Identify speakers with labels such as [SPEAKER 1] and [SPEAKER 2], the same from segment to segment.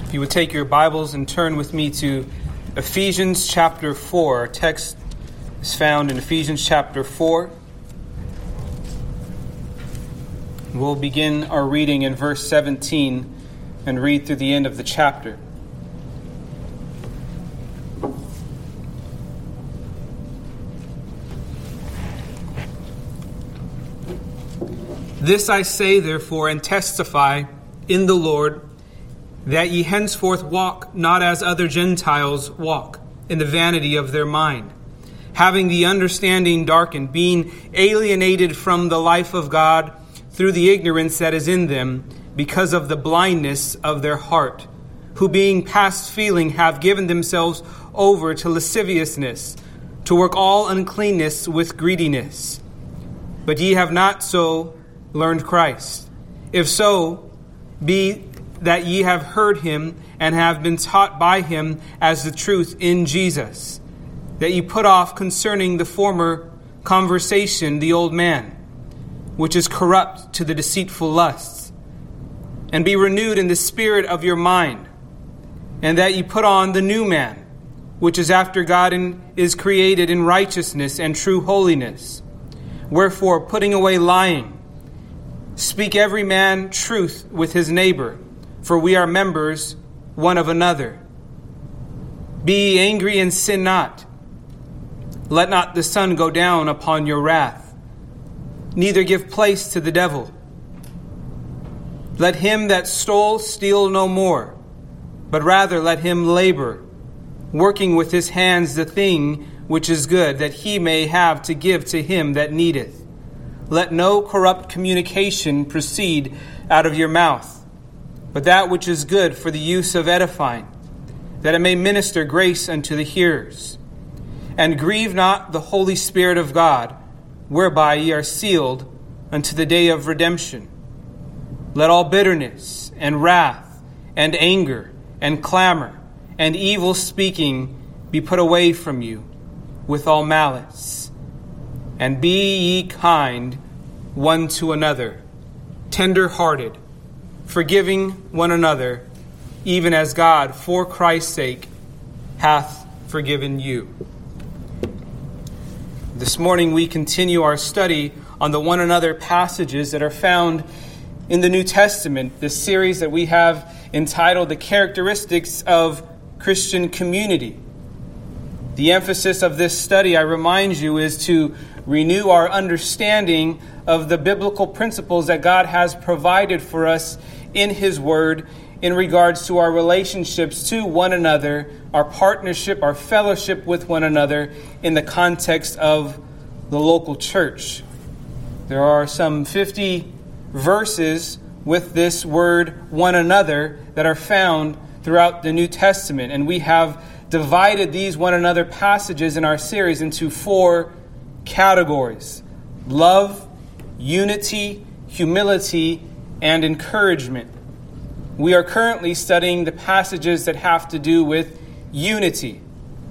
[SPEAKER 1] If you would take your Bibles and turn with me to Ephesians chapter 4. Our text is found in Ephesians chapter 4. We'll begin our reading in verse 17 and read through the end of the chapter. This I say, therefore, and testify in the Lord, that ye henceforth walk not as other Gentiles walk, in the vanity of their mind, having the understanding darkened, being alienated from the life of God through the ignorance that is in them, because of the blindness of their heart, who being past feeling have given themselves over to lasciviousness, to work all uncleanness with greediness. But ye have not so learned Christ. If so, be that ye have heard him and have been taught by him as the truth in Jesus, that ye put off concerning the former conversation the old man, which is corrupt to the deceitful lusts, and be renewed in the spirit of your mind, and that ye put on the new man, which is after God and is created in righteousness and true holiness. Wherefore, putting away lying, speak every man truth with his neighbor, for we are members one of another. Be ye angry and sin not. Let not the sun go down upon your wrath, neither give place to the devil. Let him that stole steal no more, but rather let him labor, working with his hands the thing which is good, that he may have to give to him that needeth. Let no corrupt communication proceed out of your mouth, but that which is good for the use of edifying, that it may minister grace unto the hearers. And grieve not the Holy Spirit of God, whereby ye are sealed unto the day of redemption. Let all bitterness and wrath and anger and clamor and evil speaking be put away from you, with all malice. And be ye kind one to another, tender-hearted, forgiving one another, even as God, for Christ's sake, hath forgiven you. This morning we continue our study on the one another passages that are found in the New Testament, this series that we have entitled The Characteristics of Christian Community. The emphasis of this study, I remind you, is to renew our understanding of the biblical principles that God has provided for us in His Word in regards to our relationships to one another, our partnership, our fellowship with one another in the context of the local church. There are some 50 verses with this word one another that are found throughout the New Testament, and we have divided these one another passages in our series into 4 categories: love, unity, humility, and encouragement. We are currently studying the passages that have to do with unity.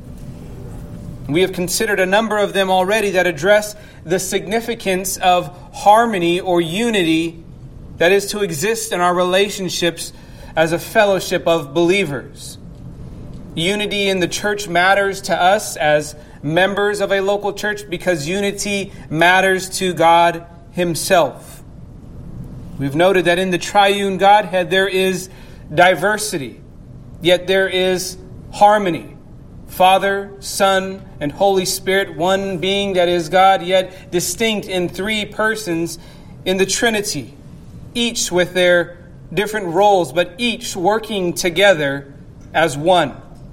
[SPEAKER 1] We have considered a number of them already that address the significance of harmony or unity that is to exist in our relationships as a fellowship of believers. Unity in the church matters to us as members of a local church because unity matters to God Himself. We've noted that in the triune Godhead there is diversity, yet there is harmony. Father, Son, and Holy Spirit, one being that is God, yet distinct in 3 persons in the Trinity, each with their different roles, but each working together as one.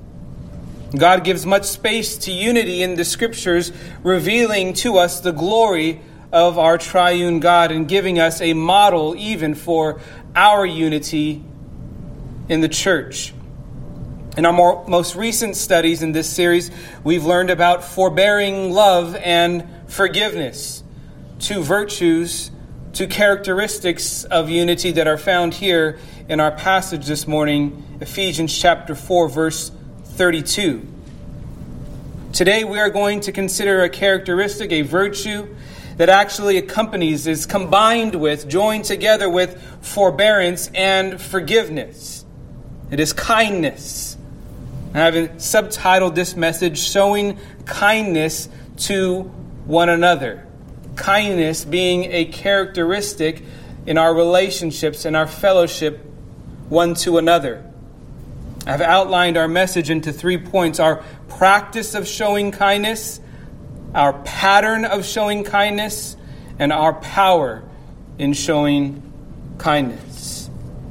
[SPEAKER 1] God gives much space to unity in the Scriptures, revealing to us the glory of our triune God and giving us a model even for our unity in the church. In our most recent studies in this series, we've learned about forbearing love and forgiveness, 2 virtues, 2 characteristics of unity that are found here in our passage this morning, Ephesians chapter 4, verse 32. Today we are going to consider a characteristic, a virtue, that actually accompanies, is combined with, joined together with forbearance and forgiveness. It is kindness. And I've subtitled this message, Showing Kindness to One Another. Kindness being a characteristic in our relationships and our fellowship one to another. I've outlined our message into 3 points: our practice of showing kindness, our pattern of showing kindness, and our power in showing kindness.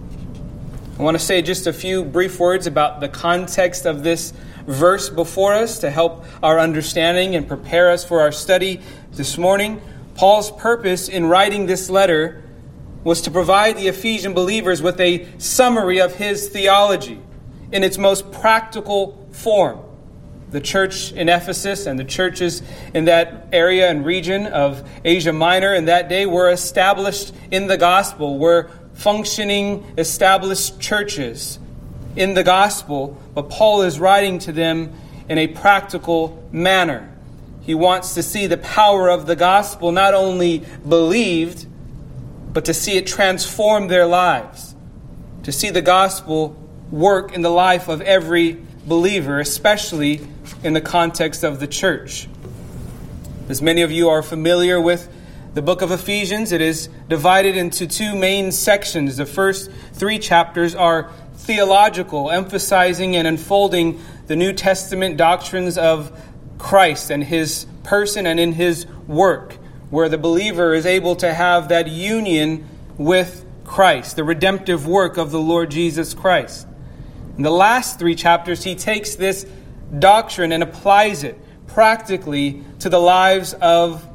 [SPEAKER 1] I want to say just a few brief words about the context of this verse before us to help our understanding and prepare us for our study this morning. Paul's purpose in writing this letter was to provide the Ephesian believers with a summary of his theology in its most practical form. The church in Ephesus and the churches in that area and region of Asia Minor in that day were established in the gospel, were functioning, established churches in the gospel, but Paul is writing to them in a practical manner. He wants to see the power of the gospel not only believed, but to see it transform their lives, to see the gospel work in the life of every believer, especially in the context of the church. As many of you are familiar with the book of Ephesians, it is divided into 2 main sections. The first 3 chapters are theological, emphasizing and unfolding the New Testament doctrines of Christ and his person and in his work, where the believer is able to have that union with Christ, the redemptive work of the Lord Jesus Christ. In the last 3 chapters, he takes this doctrine and applies it practically to the lives of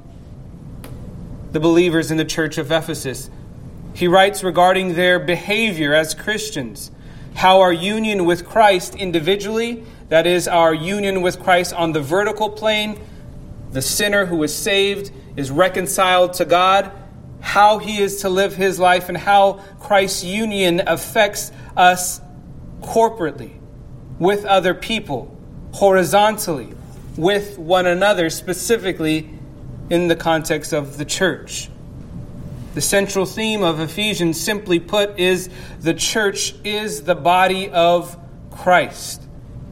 [SPEAKER 1] the believers in the church of Ephesus. He writes regarding their behavior as Christians, how our union with Christ individually, that is, our union with Christ on the vertical plane, the sinner who is saved is reconciled to God, how he is to live his life, and how Christ's union affects us corporately, with other people, horizontally, with one another, specifically in the context of the church. The central theme of Ephesians, simply put, is the church is the body of Christ.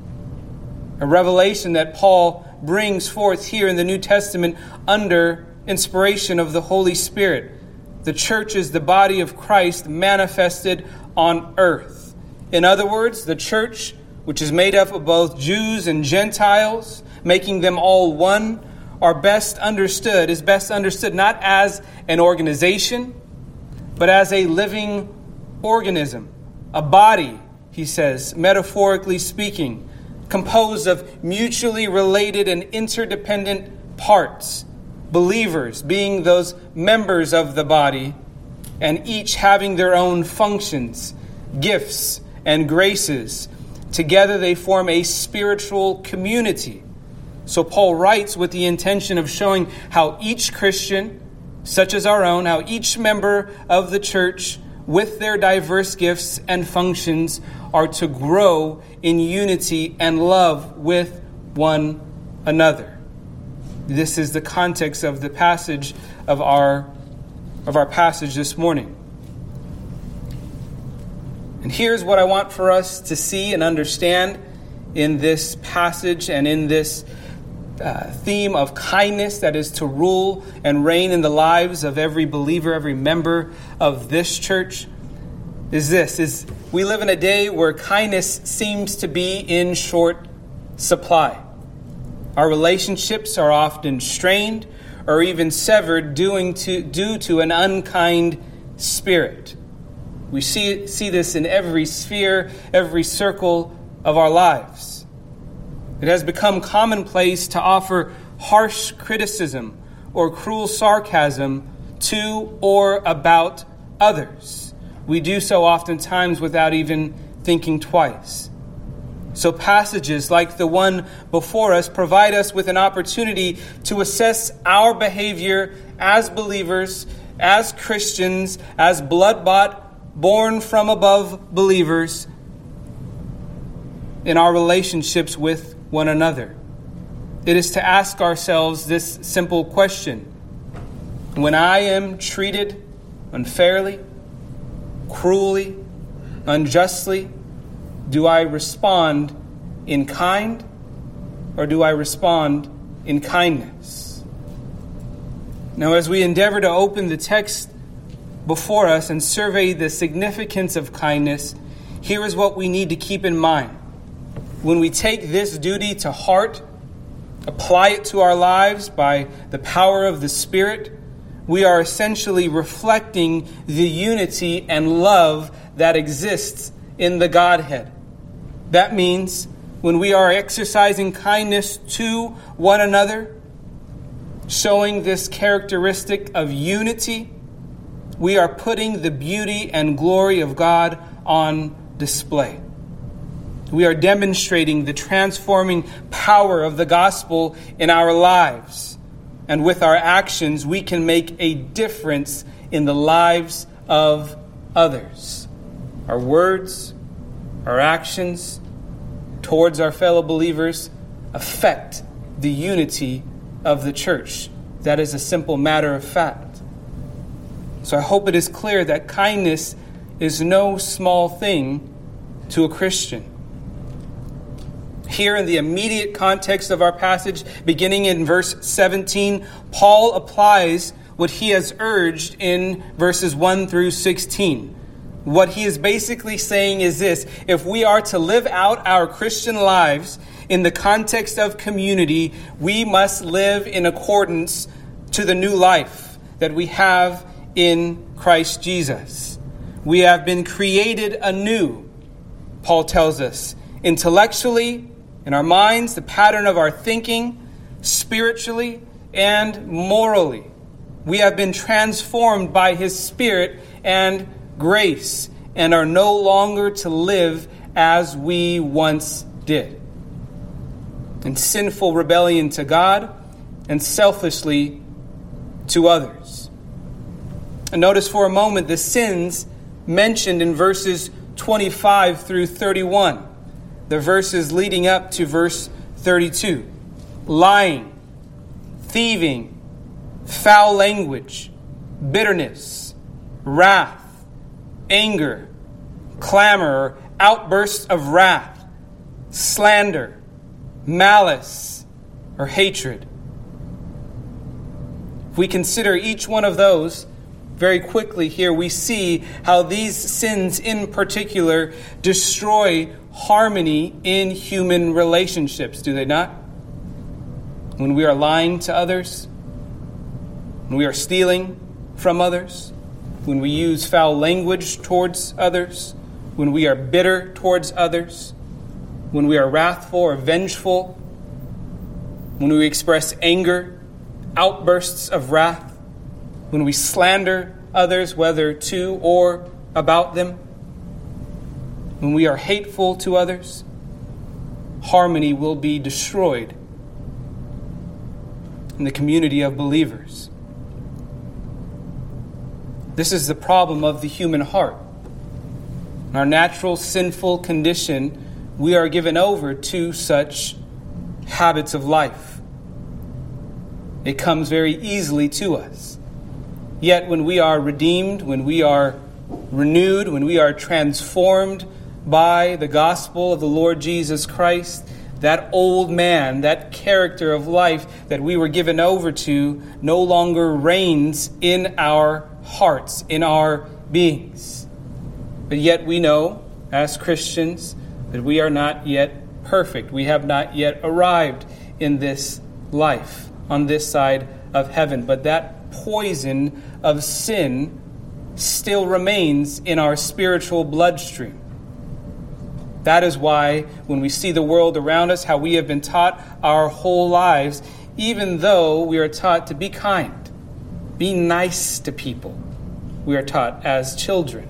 [SPEAKER 1] A revelation that Paul brings forth here in the New Testament under inspiration of the Holy Spirit. The church is the body of Christ manifested on earth. In other words, the church, which is made up of both Jews and Gentiles, making them all one, is best understood not as an organization, but as a living organism, a body, he says, metaphorically speaking, composed of mutually related and interdependent parts, believers being those members of the body, and each having their own functions, gifts, and graces. Together they form a spiritual community. So Paul writes with the intention of showing how each Christian, such as our own, how each member of the church, with their diverse gifts and functions, are to grow in unity and love with one another. This is the context of the passage of our passage this morning. And here's what I want for us to see and understand in this passage and in this theme of kindness that is to rule and reign in the lives of every believer, every member of this church, is we live in a day where kindness seems to be in short supply. Our relationships are often strained or even severed due to an unkind spirit. We see this in every sphere, every circle of our lives. It has become commonplace to offer harsh criticism or cruel sarcasm to or about others. We do so oftentimes without even thinking twice. So passages like the one before us provide us with an opportunity to assess our behavior as believers, as Christians, as blood-bought, born from above believers in our relationships with one another. It is to ask ourselves this simple question: when I am treated unfairly, cruelly, unjustly, Do I respond in kind, or do I respond in kindness? Now, as we endeavor to open the text before us and survey the significance of kindness, here is what we need to keep in mind. When we take this duty to heart, apply it to our lives by the power of the Spirit, we are essentially reflecting the unity and love that exists in the Godhead. That means when we are exercising kindness to one another, showing this characteristic of unity, we are putting the beauty and glory of God on display. We are demonstrating the transforming power of the gospel in our lives. And with our actions, we can make a difference in the lives of others. Our words, our actions towards our fellow believers affect the unity of the church. That is a simple matter of fact. So I hope it is clear that kindness is no small thing to a Christian. Here in the immediate context of our passage, beginning in verse 17, Paul applies what he has urged in verses 1 through 16. What he is basically saying is this: if we are to live out our Christian lives in the context of community, we must live in accordance to the new life that we have in Christ Jesus. We have been created anew, Paul tells us, intellectually, in our minds, the pattern of our thinking, spiritually, and morally. We have been transformed by His Spirit and grace, and are no longer to live as we once did, in sinful rebellion to God and selfishly to others. And notice for a moment the sins mentioned in verses 25 through 31. The verses leading up to verse 32. Lying, thieving, foul language, bitterness, wrath, anger, clamor, or outbursts of wrath, slander, malice, or hatred. If we consider each one of those very quickly here, we see how these sins in particular destroy harmony in human relationships, do they not? When we are lying to others, when we are stealing from others, when we use foul language towards others, when we are bitter towards others, when we are wrathful or vengeful, when we express anger, outbursts of wrath, when we slander others, whether to or about them, when we are hateful to others, harmony will be destroyed in the community of believers. This is the problem of the human heart. In our natural sinful condition, we are given over to such habits of life. It comes very easily to us. Yet when we are redeemed, when we are renewed, when we are transformed by the gospel of the Lord Jesus Christ, that old man, that character of life that we were given over to no longer reigns in our hearts, in our beings. But yet we know, as Christians, that we are not yet perfect. We have not yet arrived in this life, on this side of heaven. But that poison of sin still remains in our spiritual bloodstream. That is why when we see the world around us, how we have been taught our whole lives, even though we are taught to be kind, be nice to people, we are taught as children.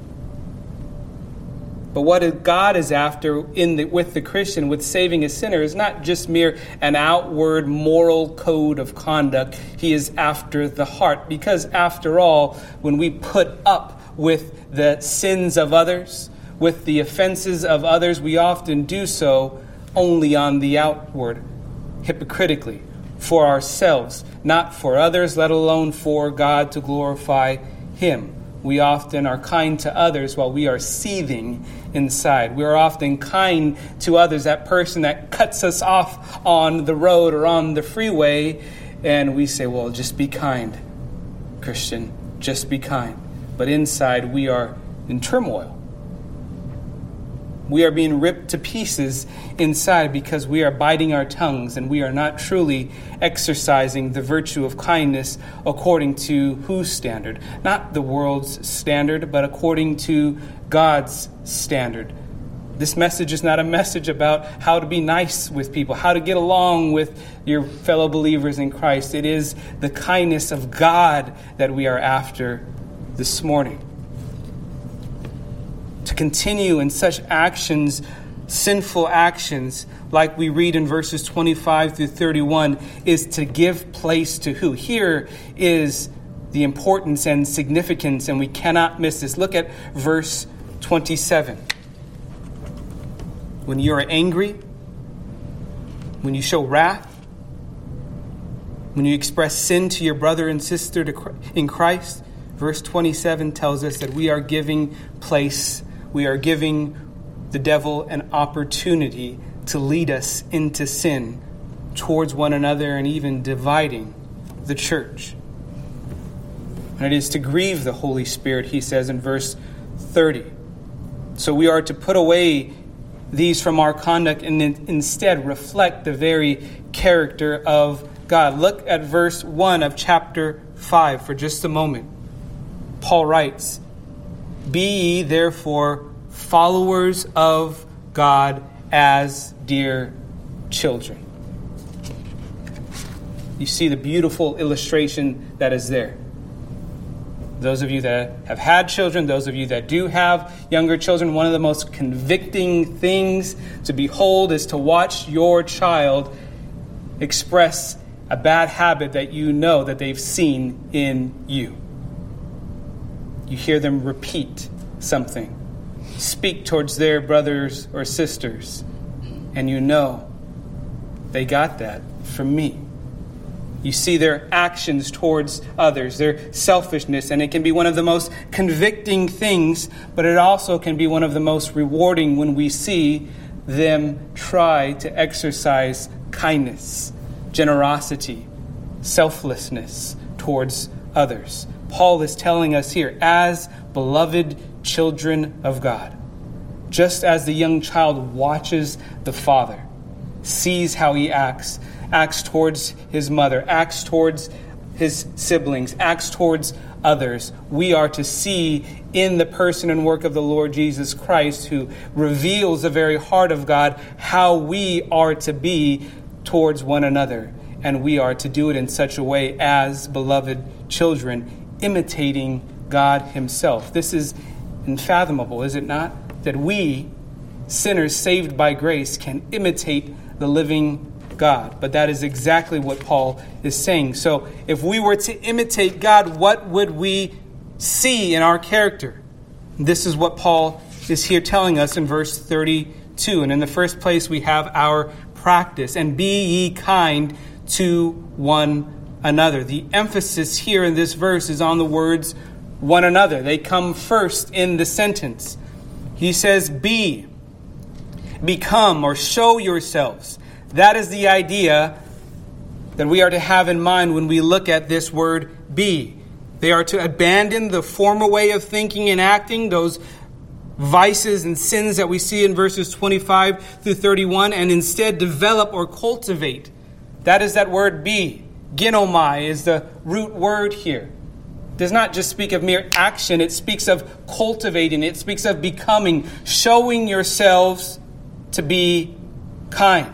[SPEAKER 1] But what God is after with the Christian, with saving a sinner, is not just mere an outward moral code of conduct. He is after the heart. Because after all, when we put up with the sins of others, with the offenses of others, we often do so only on the outward, hypocritically, for ourselves, not for others, let alone for God to glorify Him. we often are kind to others while we are seething inside. We are often kind to others, that person that cuts us off on the road or on the freeway, and we say, well, just be kind, Christian, just be kind. But inside we are in turmoil. We are being ripped to pieces inside because we are biting our tongues and we are not truly exercising the virtue of kindness according to whose standard? Not the world's standard, but according to God's standard. This message is not a message about how to be nice with people, how to get along with your fellow believers in Christ. It is the kindness of God that we are after this morning. To continue in such actions, sinful actions, like we read in verses 25 through 31, is to give place to who? Here is the importance and significance, and we cannot miss this. Look at verse 27. When you are angry, when you show wrath, when you express sin to your brother and sister in Christ, verse 27 tells us that we are giving place. We are giving the devil an opportunity to lead us into sin towards one another and even dividing the church. And it is to grieve the Holy Spirit, he says in verse 30. So we are to put away these from our conduct and instead reflect the very character of God. Look at verse 1 of chapter 5 for just a moment. Paul writes, "Be ye therefore followers of God as dear children." You see the beautiful illustration that is there. Those of you that have had children, those of you that do have younger children, one of the most convicting things to behold is to watch your child express a bad habit that you know that they've seen in you. You hear them repeat something, speak towards their brothers or sisters, and you know they got that from me. You see their actions towards others, their selfishness, and it can be one of the most convicting things, but it also can be one of the most rewarding when we see them try to exercise kindness, generosity, selflessness towards others. Paul is telling us here, as beloved children of God, just as the young child watches the father, sees how he acts towards his mother, acts towards his siblings, acts towards others, we are to see in the person and work of the Lord Jesus Christ, who reveals the very heart of God, how we are to be towards one another. And we are to do it in such a way as beloved children, imitating God himself. This is unfathomable, is it not? That we, sinners saved by grace, can imitate the living God. But that is exactly what Paul is saying. So if we were to imitate God, what would we see in our character? This is what Paul is here telling us in verse 32. And in the first place, we have our practice. And be ye kind to one another. The emphasis here in this verse is on the words one another. They come first in the sentence. He says, be, become, or show yourselves. That is the idea that we are to have in mind when we look at this word be. They are to abandon the former way of thinking and acting, those vices and sins that we see in verses 25 through 31, and instead develop or cultivate. That is that word be. Ginomai is the root word here. It does not just speak of mere action, it speaks of cultivating, it speaks of becoming, showing yourselves to be kind.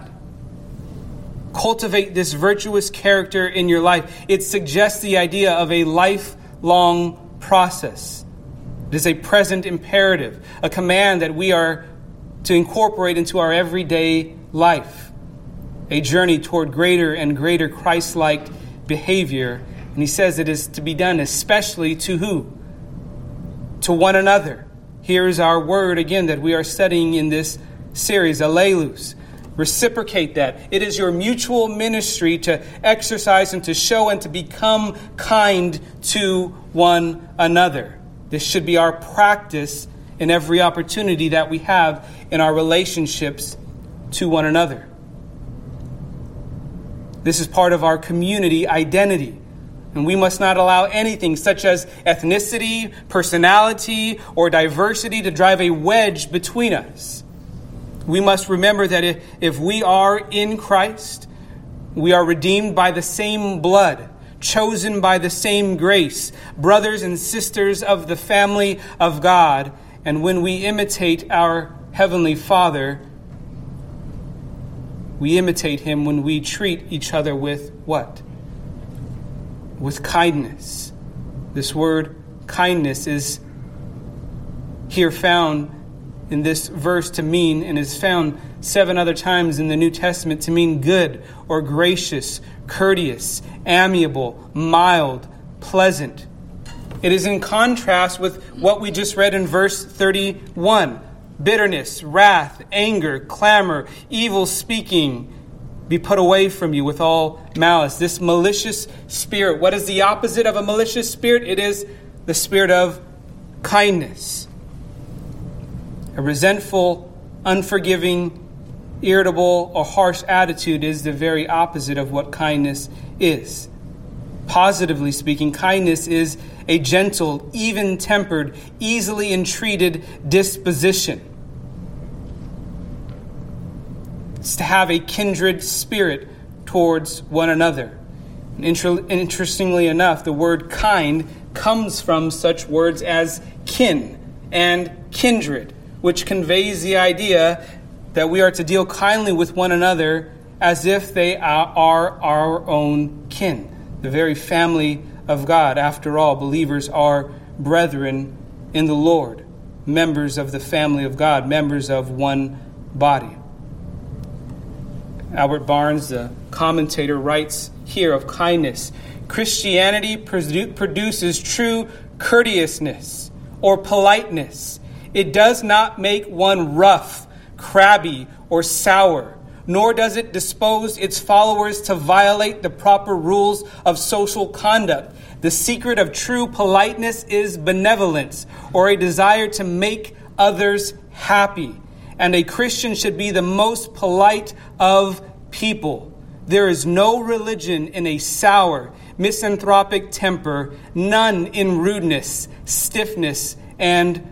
[SPEAKER 1] Cultivate this virtuous character in your life. It suggests the idea of a lifelong process. It is a present imperative, a command that we are to incorporate into our everyday life. A journey toward greater and greater Christ-like behavior. And he says it is to be done especially to who? To one another. Here is our word again that we are studying in this series, alleluia. Reciprocate that. It is your mutual ministry to exercise and to show and to become kind to one another. This should be our practice in every opportunity that we have in our relationships to one another. This is part of our community identity. And we must not allow anything such as ethnicity, personality, or diversity to drive a wedge between us. We must remember that if we are in Christ, we are redeemed by the same blood, chosen by the same grace, brothers and sisters of the family of God. And when we imitate our Heavenly Father, we imitate Him when we treat each other with what? With kindness. This word kindness is here found in this verse to mean, and is found 7 other times in the New Testament to mean good or gracious, courteous, amiable, mild, pleasant. It is in contrast with what we just read in verse 31. Bitterness, wrath, anger, clamor, evil speaking be put away from you with all malice. This malicious spirit. What is the opposite of a malicious spirit? It is the spirit of kindness. A resentful, unforgiving, irritable, or harsh attitude is the very opposite of what kindness is. Positively speaking, kindness is a gentle, even-tempered, easily entreated disposition. It's to have a kindred spirit towards one another. And interestingly enough, the word kind comes from such words as kin and kindred, which conveys the idea that we are to deal kindly with one another as if they are our own kin, the very family of God. After all, believers are brethren in the Lord, members of the family of God, members of one body. Albert Barnes, the commentator, writes here of kindness: Christianity produces true courteousness or politeness. It does not make one rough, crabby, or sour, nor does it dispose its followers to violate the proper rules of social conduct. The secret of true politeness is benevolence, or a desire to make others happy. And a Christian should be the most polite of people. There is no religion in a sour, misanthropic temper, none in rudeness, stiffness, and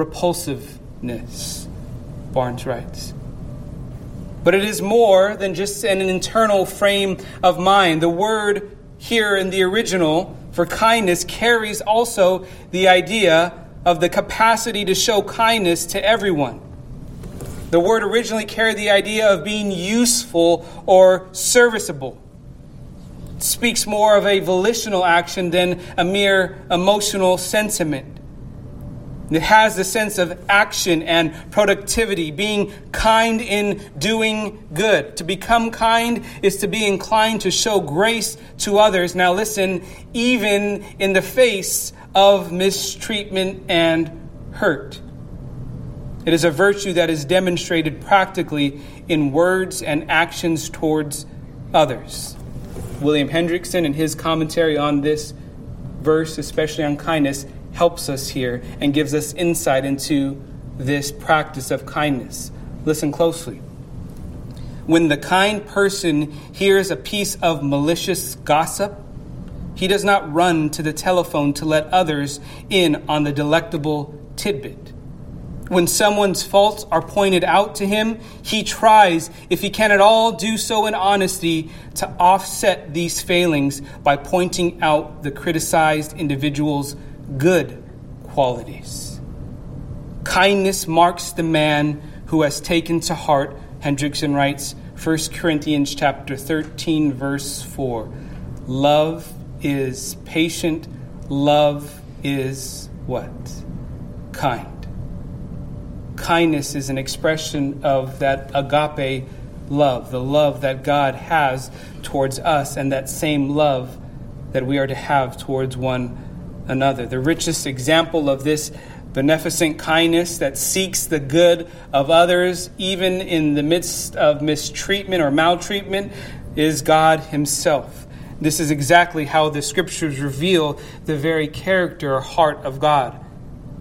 [SPEAKER 1] repulsiveness, Barnes writes. But it is more than just an internal frame of mind. The word here in the original for kindness carries also the idea of the capacity to show kindness to everyone. The word originally carried the idea of being useful or serviceable. It speaks more of a volitional action than a mere emotional sentiment. It has the sense of action and productivity, being kind in doing good. To become kind is to be inclined to show grace to others. Now listen, even in the face of mistreatment and hurt. It is a virtue that is demonstrated practically in words and actions towards others. William Hendrickson, in his commentary on this verse, especially on kindness, helps us here and gives us insight into this practice of kindness. Listen closely. When the kind person hears a piece of malicious gossip, he does not run to the telephone to let others in on the delectable tidbit. When someone's faults are pointed out to him, he tries, if he can at all do so in honesty, to offset these failings by pointing out the criticized individual's good qualities. Kindness marks the man who has taken to heart, Hendrickson writes, 1 Corinthians chapter 13, verse 4. Love is patient. Love is what? Kind. Kindness is an expression of that agape love, the love that God has towards us, and that same love that we are to have towards one another. The richest example of this beneficent kindness that seeks the good of others, even in the midst of mistreatment or maltreatment, is God Himself. This is exactly how the Scriptures reveal the very character or heart of God.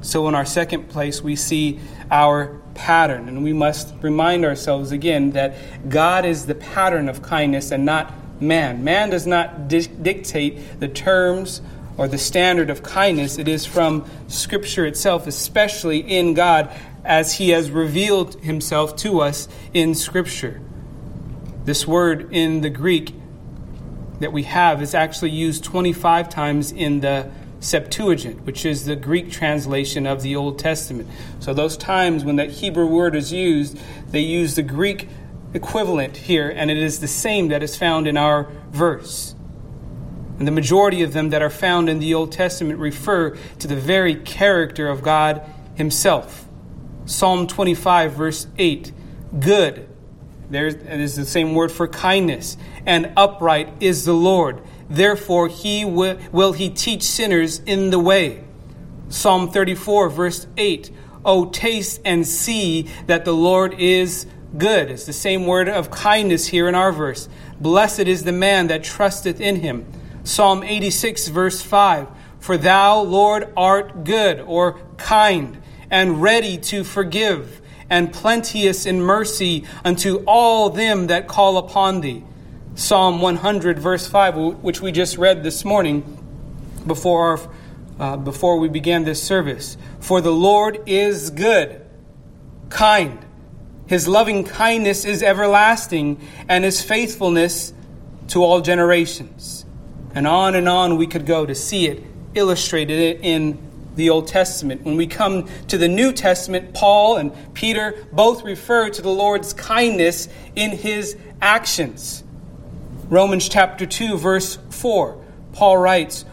[SPEAKER 1] So in our second place, we see our pattern. And we must remind ourselves again that God is the pattern of kindness and not man. Man does not dictate the terms or the standard of kindness. It is from Scripture itself, especially in God, as He has revealed Himself to us in Scripture. This word in the Greek that we have is actually used 25 times in the Septuagint, which is the Greek translation of the Old Testament. So those times when that Hebrew word is used, they use the Greek equivalent here, and it is the same that is found in our verse. And the majority of them that are found in the Old Testament refer to the very character of God Himself. Psalm 25, verse 8, good. There is the same word for kindness. And upright is the Lord. Therefore will He teach sinners in the way. Psalm 34, verse 8. Oh, taste and see that the Lord is good. It's the same word of kindness here in our verse. Blessed is the man that trusteth in Him. Psalm 86, verse 5. For thou, Lord, art good, or kind, and ready to forgive, and plenteous in mercy unto all them that call upon Thee. Psalm 100, verse 5, which we just read this morning before we began this service. For the Lord is good, kind. His loving kindness is everlasting, and His faithfulness to all generations. And on we could go to see it illustrated in the Old Testament. When we come to the New Testament, Paul and Peter both refer to the Lord's kindness in His actions. Romans chapter 2, verse 4, Paul writes,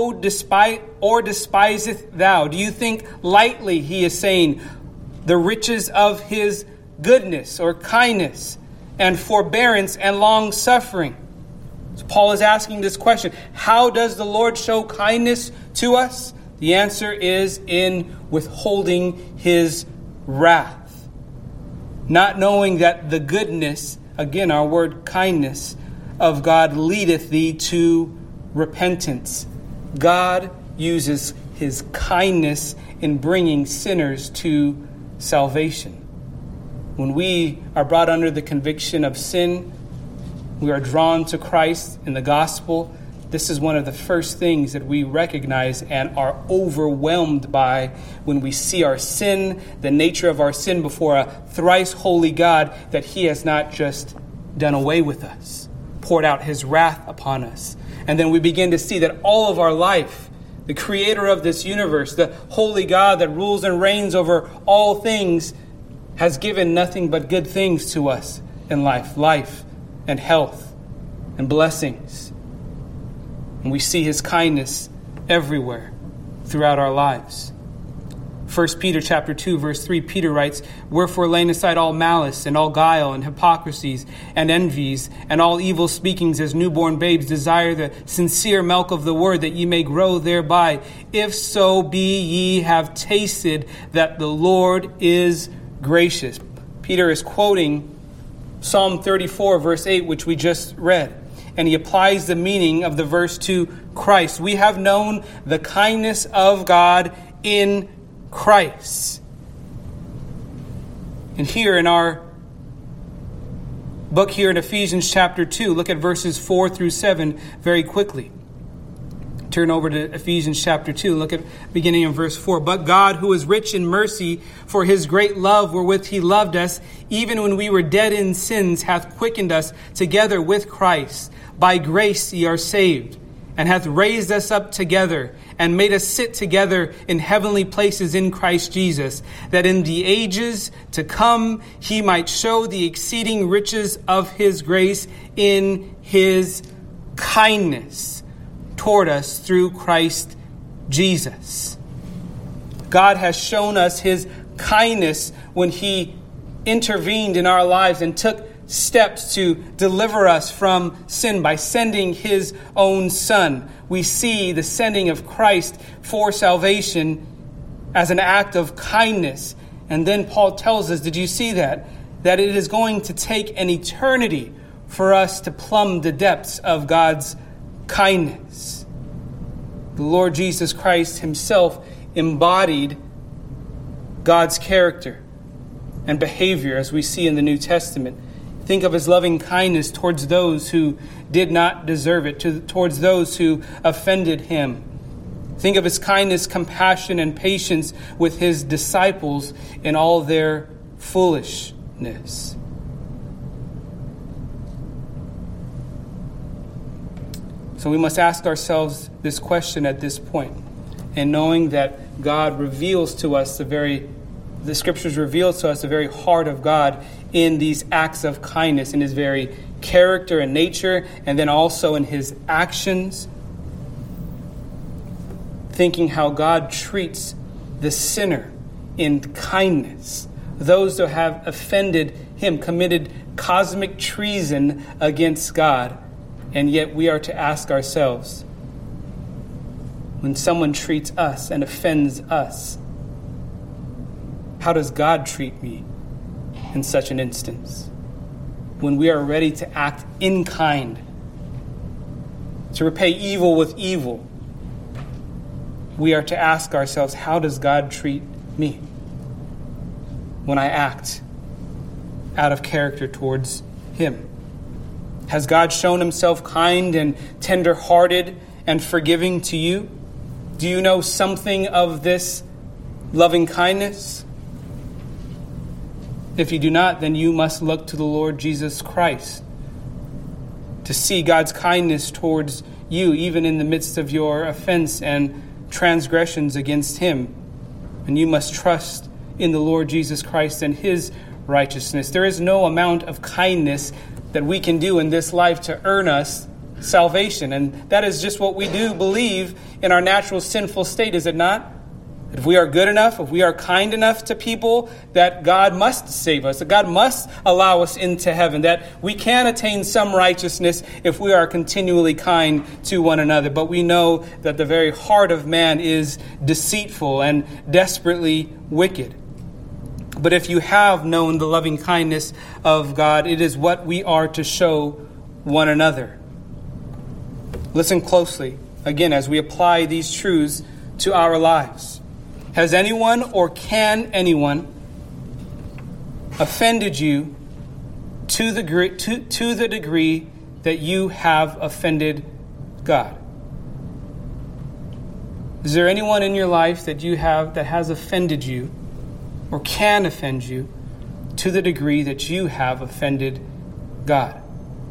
[SPEAKER 1] despiseth thou? Do you think lightly, he is saying, the riches of His goodness or kindness and forbearance and long suffering? So Paul is asking this question. How does the Lord show kindness to us? The answer is in withholding His wrath. Not knowing that the goodness, again our word kindness, of God leadeth thee to repentance. God uses His kindness in bringing sinners to salvation. When we are brought under the conviction of sin, we are drawn to Christ in the gospel. This is one of the first things that we recognize and are overwhelmed by when we see our sin, the nature of our sin before a thrice holy God, that He has not just done away with us, poured out His wrath upon us. And then we begin to see that all of our life, the creator of this universe, the holy God that rules and reigns over all things, has given nothing but good things to us in life and health and blessings. And we see His kindness everywhere throughout our lives. 1 Peter chapter 2, verse 3, Peter writes, Wherefore laying aside all malice and all guile and hypocrisies and envies and all evil speakings as newborn babes, desire the sincere milk of the word, that ye may grow thereby. If so be ye have tasted that the Lord is gracious. Peter is quoting Psalm 34, verse 8, which we just read. And he applies the meaning of the verse to Christ. We have known the kindness of God in Christ. And here in our book here in Ephesians chapter 2, look at verses 4 through 7 very quickly. Turn over to Ephesians chapter 2, look at beginning in verse 4. But God, who is rich in mercy, for His great love wherewith He loved us, even when we were dead in sins, hath quickened us together with Christ. By grace ye are saved, and hath raised us up together, and made us sit together in heavenly places in Christ Jesus, that in the ages to come He might show the exceeding riches of His grace in His kindness toward us through Christ Jesus. God has shown us His kindness when He intervened in our lives and took steps to deliver us from sin by sending His own Son. We see the sending of Christ for salvation as an act of kindness. And then Paul tells us, did you see that? That it is going to take an eternity for us to plumb the depths of God's kindness. The Lord Jesus Christ Himself embodied God's character and behavior as we see in the New Testament. Think of his loving kindness towards those who did not deserve it, towards those who offended him. Think of his kindness, compassion, and patience with his disciples in all their foolishness. So we must ask ourselves this question at this point, and knowing that God reveals to us the Scriptures reveal to us the very heart of God in these acts of kindness, in his very character and nature, and then also in his actions. Thinking how God treats the sinner in kindness, those who have offended him, committed cosmic treason against God. And yet we are to ask ourselves, when someone treats us and offends us, how does God treat me in such an instance? When we are ready to act in kind, to repay evil with evil, we are to ask ourselves, how does God treat me when I act out of character towards him? Has God shown himself kind and tender-hearted and forgiving to you? Do you know something of this loving kindness? If you do not, then you must look to the Lord Jesus Christ to see God's kindness towards you, even in the midst of your offense and transgressions against him. And you must trust in the Lord Jesus Christ and his righteousness. There is no amount of kindness that we can do in this life to earn us salvation. And that is just what we do believe in our natural sinful state, is it not? If we are good enough, if we are kind enough to people, that God must save us, that God must allow us into heaven, that we can attain some righteousness if we are continually kind to one another. But we know that the very heart of man is deceitful and desperately wicked. But if you have known the loving kindness of God, it is what we are to show one another. Listen closely, again, as we apply these truths to our lives. Has anyone or can anyone offended you to the degree that you have offended God? Is there anyone in your life that you have that has offended you or can offend you to the degree that you have offended God?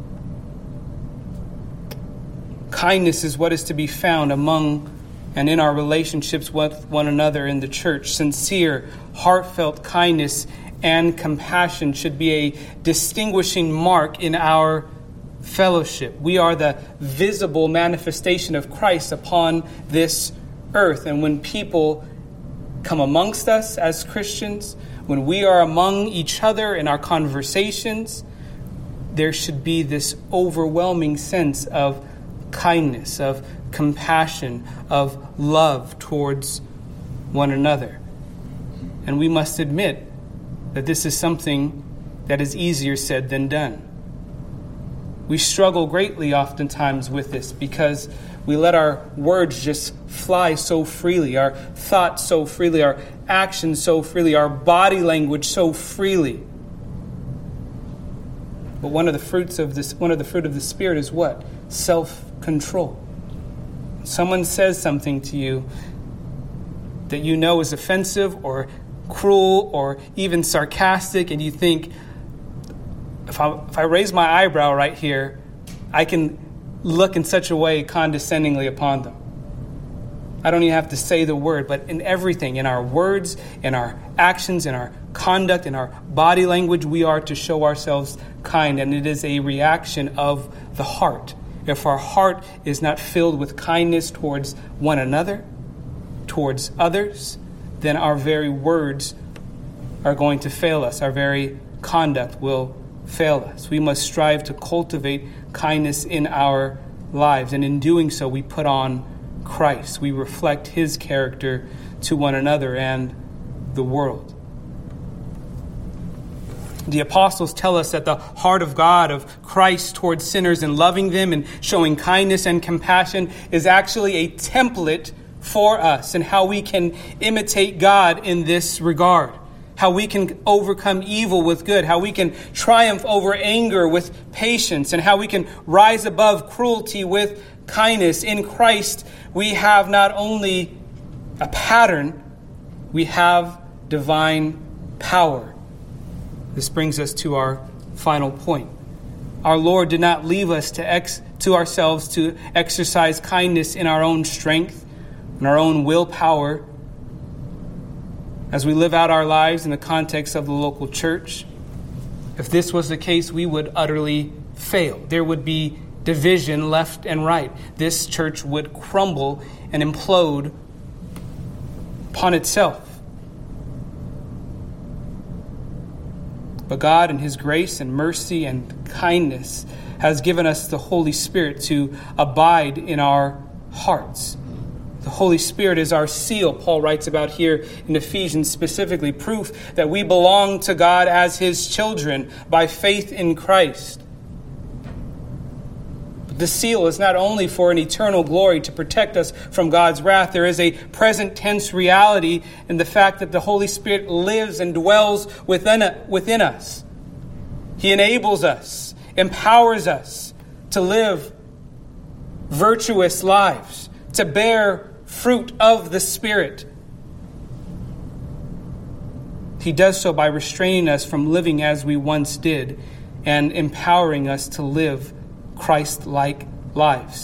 [SPEAKER 1] Kindness is what is to be found among and in our relationships with one another in the church. Sincere, heartfelt kindness and compassion should be a distinguishing mark in our fellowship. We are the visible manifestation of Christ upon this earth. And when people come amongst us as Christians, when we are among each other in our conversations, there should be this overwhelming sense of kindness, of compassion, of love towards one another. And we must admit that this is something that is easier said than done. We struggle greatly oftentimes with this because we let our words just fly so freely, our thoughts so freely, our actions so freely, our body language so freely. But one of the fruit of the Spirit is what? Self-control. Someone says something to you that you know is offensive or cruel or even sarcastic, and you think, if I raise my eyebrow right here, I can look in such a way condescendingly upon them. I don't even have to say the word, but in everything, in our words, in our actions, in our conduct, in our body language, we are to show ourselves kind, and it is a reaction of the heart. If our heart is not filled with kindness towards one another, towards others, then our very words are going to fail us. Our very conduct will fail us. We must strive to cultivate kindness in our lives. And in doing so, we put on Christ. We reflect his character to one another and the world. The apostles tell us that the heart of God, of Christ towards sinners and loving them and showing kindness and compassion is actually a template for us and how we can imitate God in this regard. How we can overcome evil with good, how we can triumph over anger with patience, and how we can rise above cruelty with kindness. In Christ, we have not only a pattern, we have divine power. This brings us to our final point. Our Lord did not leave us to ourselves to exercise kindness in our own strength, in our own willpower, as we live out our lives in the context of the local church. If this was the case, we would utterly fail. There would be division left and right. This church would crumble and implode upon itself. But God, in His grace and mercy and kindness, has given us the Holy Spirit to abide in our hearts. The Holy Spirit is our seal, Paul writes about here in Ephesians specifically, proof that we belong to God as His children by faith in Christ. But the seal is not only for an eternal glory to protect us from God's wrath. There is a present tense reality in the fact that the Holy Spirit lives and dwells within us. He enables us, empowers us to live virtuous lives, to bear fruit of the Spirit. He does so by restraining us from living as we once did and empowering us to live Christ-like lives.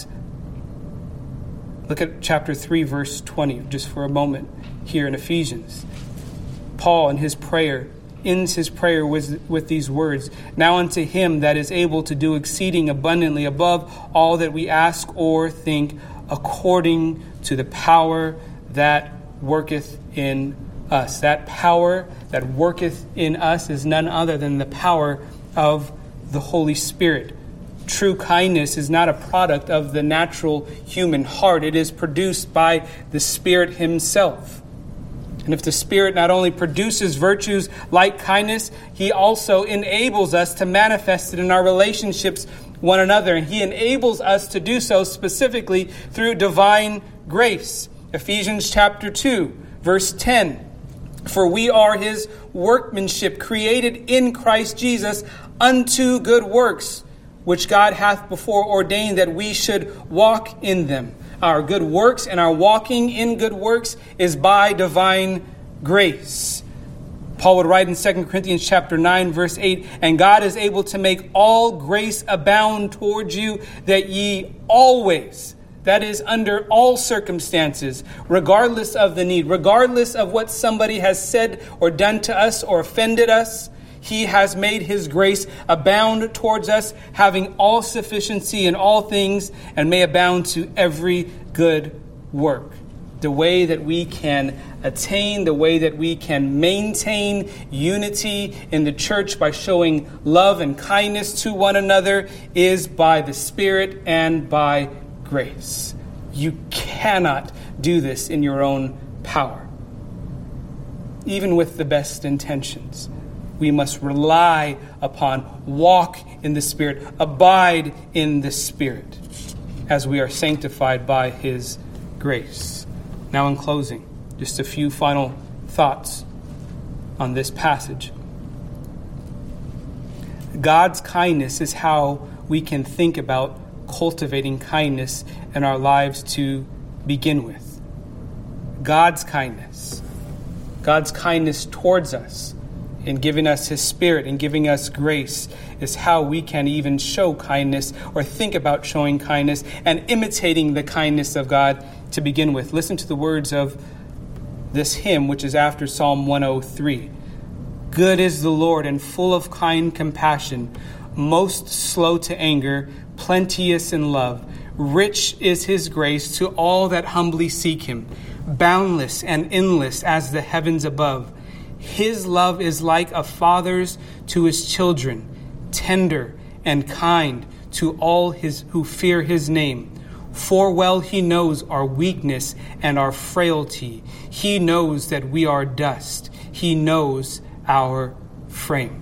[SPEAKER 1] Look at chapter 3, verse 20, just for a moment here in Ephesians. Paul, in his prayer, ends his prayer with these words, "Now unto Him that is able to do exceeding abundantly above all that we ask or think, according to the power that worketh in us." That power that worketh in us is none other than the power of the Holy Spirit. True kindness is not a product of the natural human heart. It is produced by the Spirit Himself. And if the Spirit not only produces virtues like kindness, He also enables us to manifest it in our relationships one another. And He enables us to do so specifically through divine grace. Ephesians chapter 2, verse 10. "For we are His workmanship, created in Christ Jesus unto good works, which God hath before ordained that we should walk in them." Our good works and our walking in good works is by divine grace. Paul would write in 2 Corinthians chapter 9, verse 8, "And God is able to make all grace abound towards you, that ye always," that is, under all circumstances, regardless of the need, regardless of what somebody has said or done to us or offended us, He has made His grace abound towards us, having all sufficiency in all things, and may abound to every good work. The way that we can attain, the way that we can maintain unity in the church by showing love and kindness to one another is by the Spirit and by grace. You cannot do this in your own power. Even with the best intentions, we must rely upon, walk in the Spirit, abide in the Spirit, as we are sanctified by His grace. Now in closing, just a few final thoughts on this passage. God's kindness is how we can think about cultivating kindness in our lives to begin with. God's kindness towards us in giving us His Spirit and giving us grace is how we can even show kindness or think about showing kindness and imitating the kindness of God to begin with. Listen to the words of this hymn, which is after Psalm 103. "Good is the Lord and full of kind compassion, most slow to anger, plenteous in love. Rich is His grace to all that humbly seek Him, boundless and endless as the heavens above. His love is like a father's to his children, tender and kind to all who fear His name. For well He knows our weakness and our frailty. He knows that we are dust. He knows our frame."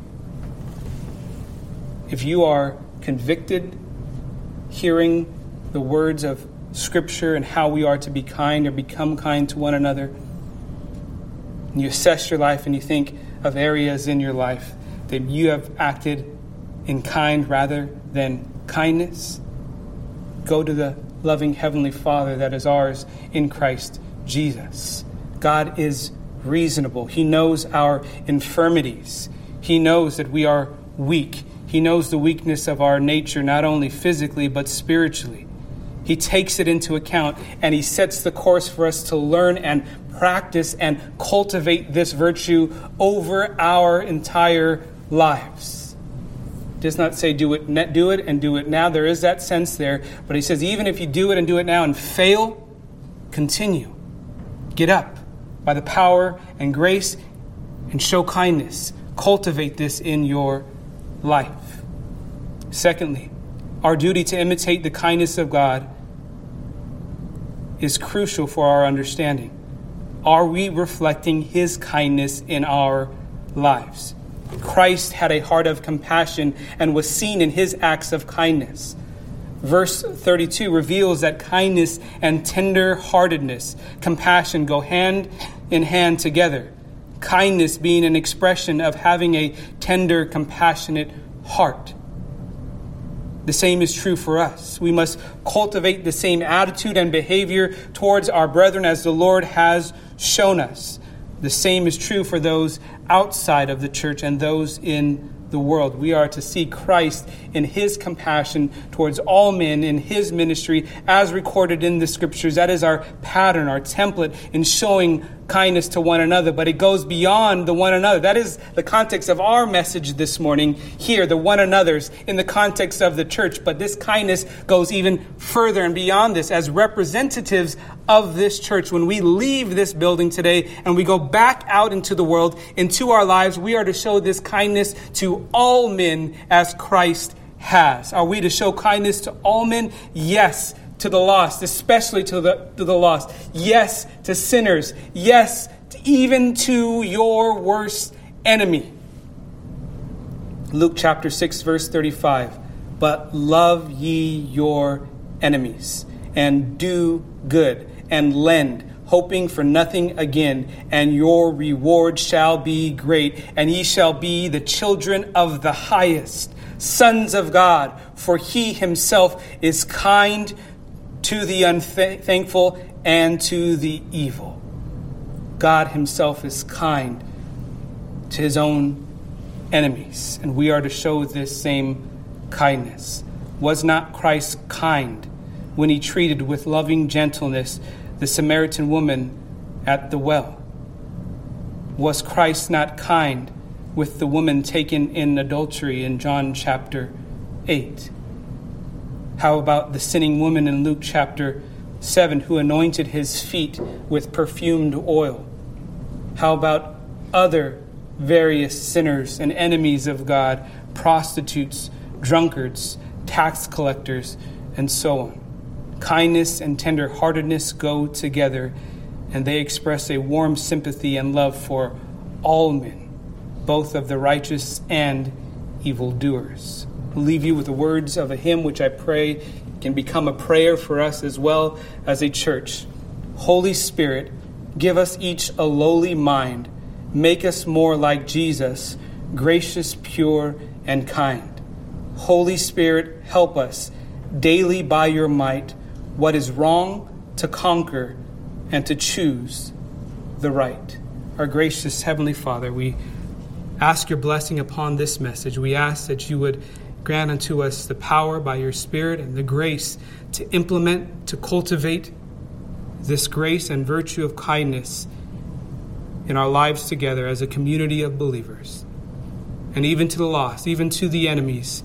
[SPEAKER 1] If you are convicted hearing the words of Scripture and how we are to be kind or become kind to one another, and you assess your life and you think of areas in your life that you have acted in kind rather than kindness, go to the loving Heavenly Father that is ours in Christ Jesus. God is reasonable. He knows our infirmities. He knows that we are weak. He knows the weakness of our nature, not only physically, but spiritually. He takes it into account, and he sets the course for us to learn and practice and cultivate this virtue over our entire lives. He does not say do it and do it now. There is that sense there. But he says even if you do it and do it now and fail, continue. Get up by the power and grace and show kindness. Cultivate this in your life. Secondly, our duty to imitate the kindness of God is crucial for our understanding. Are we reflecting his kindness in our lives? Christ had a heart of compassion and was seen in his acts of kindness. Verse 32 reveals that kindness and tender-heartedness, compassion, go hand in hand together. Kindness being an expression of having a tender, compassionate heart. The same is true for us. We must cultivate the same attitude and behavior towards our brethren as the Lord has shown us. The same is true for those outside of the church and those in the world. We are to see Christ in his compassion towards all men in his ministry as recorded in the scriptures. That is our pattern, our template in showing kindness to one another. But it goes beyond the one another. That is the context of our message this morning here, the one another's in the context of the church. But this kindness goes even further and beyond this as representatives of this church. When we leave this building today and we go back out into the world, into our lives, we are to show this kindness to all men as Christ has. Are we to show kindness to all men? Yes, to the lost, especially to the lost. Yes, to sinners. Yes, even to your worst enemy. Luke chapter 6, verse 35. But love ye your enemies, and do good, and lend, hoping for nothing again, and your reward shall be great, and ye shall be the children of the highest, sons of God, for he himself is kind to the unthankful and to the evil. God himself is kind to his own enemies, and we are to show this same kindness. Was not Christ kind when he treated with loving gentleness the Samaritan woman at the well? Was Christ not kind with the woman taken in adultery in John chapter 8? How about the sinning woman in Luke chapter 7 who anointed his feet with perfumed oil? How about other various sinners and enemies of God, prostitutes, drunkards, tax collectors, and so on? Kindness and tender-heartedness go together, and they express a warm sympathy and love for all men, both of the righteous and evildoers. I'll leave you with the words of a hymn which I pray can become a prayer for us as well as a church. Holy Spirit, give us each a lowly mind. Make us more like Jesus, gracious, pure, and kind. Holy Spirit, help us daily by your might what is wrong to conquer and to choose the right. Our gracious Heavenly Father, we ask your blessing upon this message. We ask that you would grant unto us the power by your Spirit and the grace to implement, to cultivate this grace and virtue of kindness in our lives together as a community of believers. And even to the lost, even to the enemies,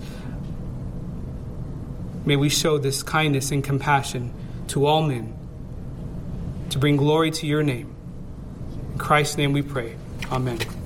[SPEAKER 1] may we show this kindness and compassion to all men to bring glory to your name. In Christ's name we pray. Amen.